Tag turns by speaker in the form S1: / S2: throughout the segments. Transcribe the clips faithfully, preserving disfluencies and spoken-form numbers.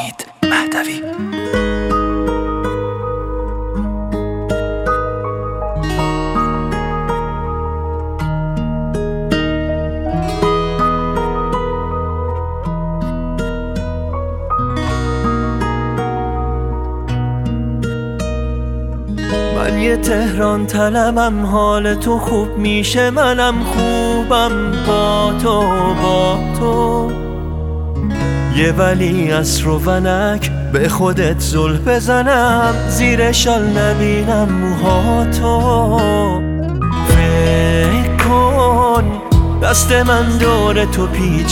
S1: امید مهدوی.
S2: من یه تهران طلبم، حال تو خوب میشه منم خوبم با تو با تو. یه ولی عصر و ونک به خودت زل بزنم، زیر شال نبینم موهاتو. فکر کن دست من دور تو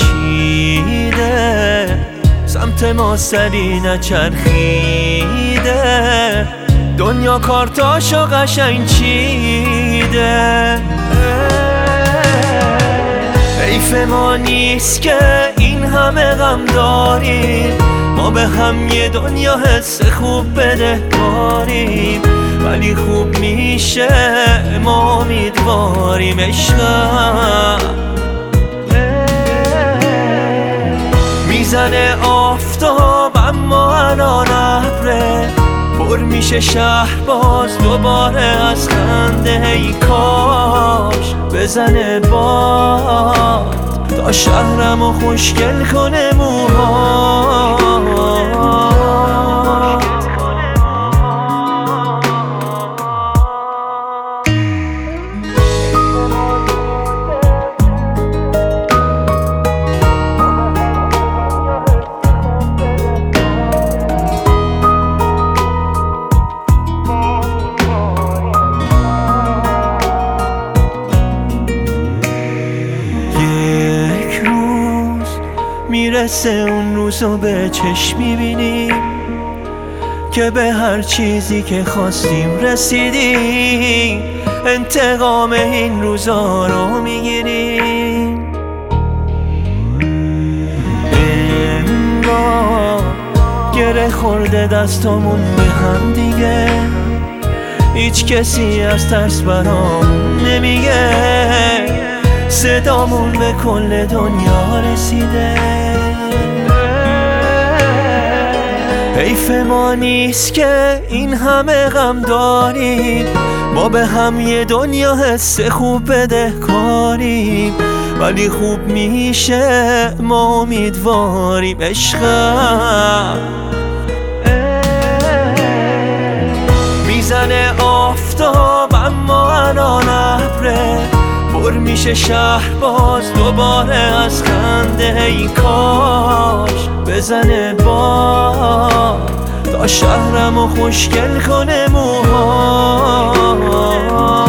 S2: پیچیده، سمت ما سری نچرخیده، دنیا کارتاشو قشنگ چیده. حیف ما نیست که این همه غم داریم، ما به هم یه دنیا حس خوب بدهکاریم، ولی خوب میشه ما امیدواریم عشقم. میزنه آفتاب اما الان ابره، پر میشه شهر باز دوباره از خنده. ای کاش بزنه باد تا شهرمو خوشگل کنه موهات. میرسه اون روزو به چشم میبینیم که به هر چیزی که خواستیم رسیدیم، انتقام این روزا رو میگیریم. انگار گره خورده دستامون به هم دیگه، هیچ کسی از ترس برامون نمیگه، صدامون به کل دنیا رسیده. حیف ما نیست که این همه غم داریم، ما به هم یه دنیا حس خوب بدهکاریم، ولی خوب میشه ما امیدواریم عشقم. میزنه آفتاب اما الان ابره، پر میشه شهر باز دوباره از خنده. ای کاش بزنه باد تا شهرمو خوشگل کنه موهات.